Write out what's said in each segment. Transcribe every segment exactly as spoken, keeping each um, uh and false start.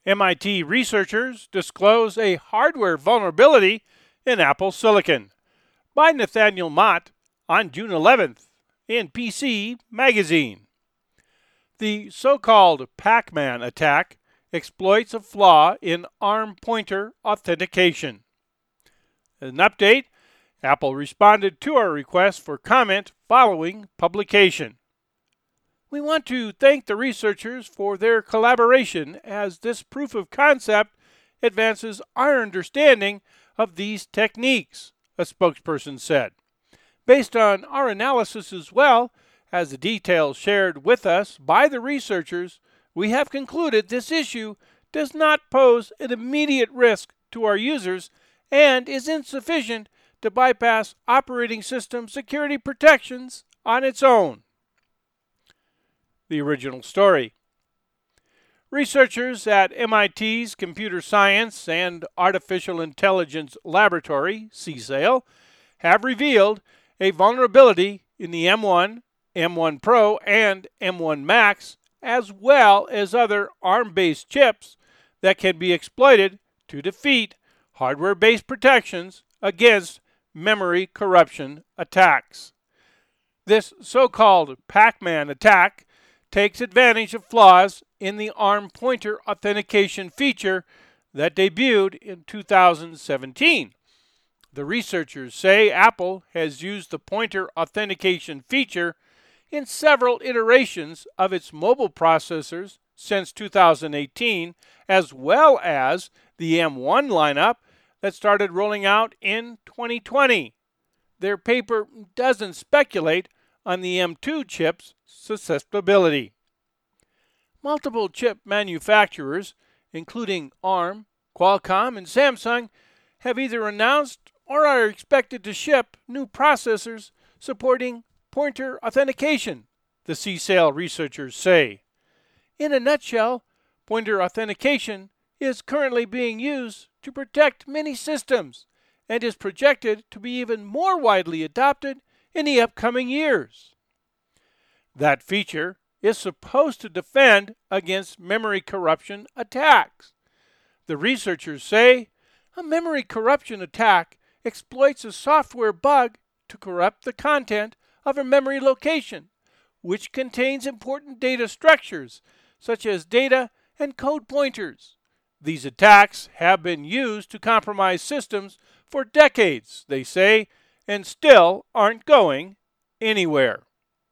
M I T researchers disclose a hardware vulnerability in Apple Silicon by Nathaniel Mott on June eleventh in P C Magazine. The so-called Pac-Man attack exploits a flaw in ARM pointer authentication. As an update, Apple responded to our request for comment following publication. We want to thank the researchers for their collaboration as this proof of concept advances our understanding of these techniques, a spokesperson said. Based on our analysis as well as the details shared with us by the researchers, we have concluded this issue does not pose an immediate risk to our users and is insufficient to bypass operating system security protections on its own. The original story. Researchers at M I T's Computer Science and Artificial Intelligence Laboratory, C S A I L, have revealed a vulnerability in the M one, M one Pro, and M one Max, as well as other ARM-based chips that can be exploited to defeat hardware-based protections against memory corruption attacks. This so-called Pac-Man attack takes advantage of flaws in the ARM pointer authentication feature that debuted in two thousand seventeen. The researchers say Apple has used the pointer authentication feature in several iterations of its mobile processors since two thousand eighteen, as well as the M one lineup that started rolling out in twenty twenty. Their paper doesn't speculate on the M two chip's susceptibility. Multiple chip manufacturers, including ARM, Qualcomm, and Samsung, have either announced or are expected to ship new processors supporting pointer authentication, the C S A I L researchers say. In a nutshell, pointer authentication is currently being used to protect many systems and is projected to be even more widely adopted in the upcoming years. That feature is supposed to defend against memory corruption attacks. The researchers say a memory corruption attack exploits a software bug to corrupt the content of a memory location, which contains important data structures such as data and code pointers. These attacks have been used to compromise systems for decades, they say, and still aren't going anywhere.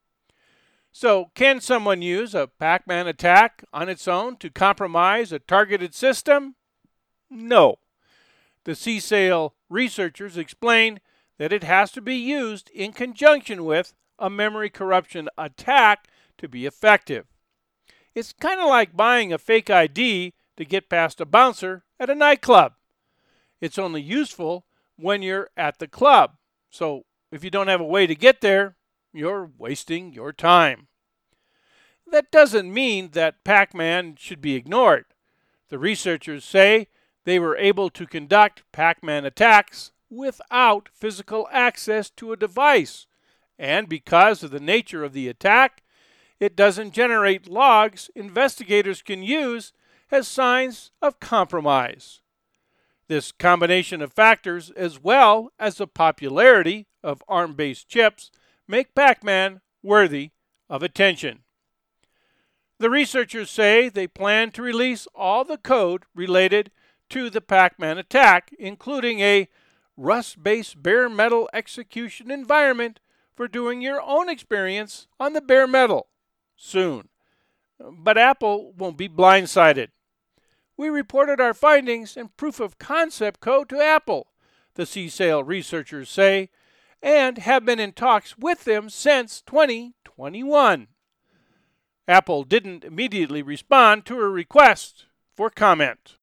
So, can someone use a Pac-Man attack on its own to compromise a targeted system? No. The C S A I L researchers explain that it has to be used in conjunction with a memory corruption attack to be effective. It's kind of like buying a fake I D to get past a bouncer at a nightclub. It's only useful when you're at the club. So if you don't have a way to get there, you're wasting your time. That doesn't mean that Pac-Man should be ignored. The researchers say they were able to conduct Pac-Man attacks without physical access to a device. And because of the nature of the attack, it doesn't generate logs investigators can use as signs of compromise. This combination of factors, as well as the popularity of ARM-based chips, make Pac-Man worthy of attention. The researchers say they plan to release all the code related to the Pac-Man attack, including a Rust-based bare metal execution environment for doing your own experience on the bare metal soon. But Apple won't be blindsided. We reported our findings and proof of concept code to Apple, the C S A I L researchers say, and have been in talks with them since twenty twenty-one. Apple didn't immediately respond to a request for comment.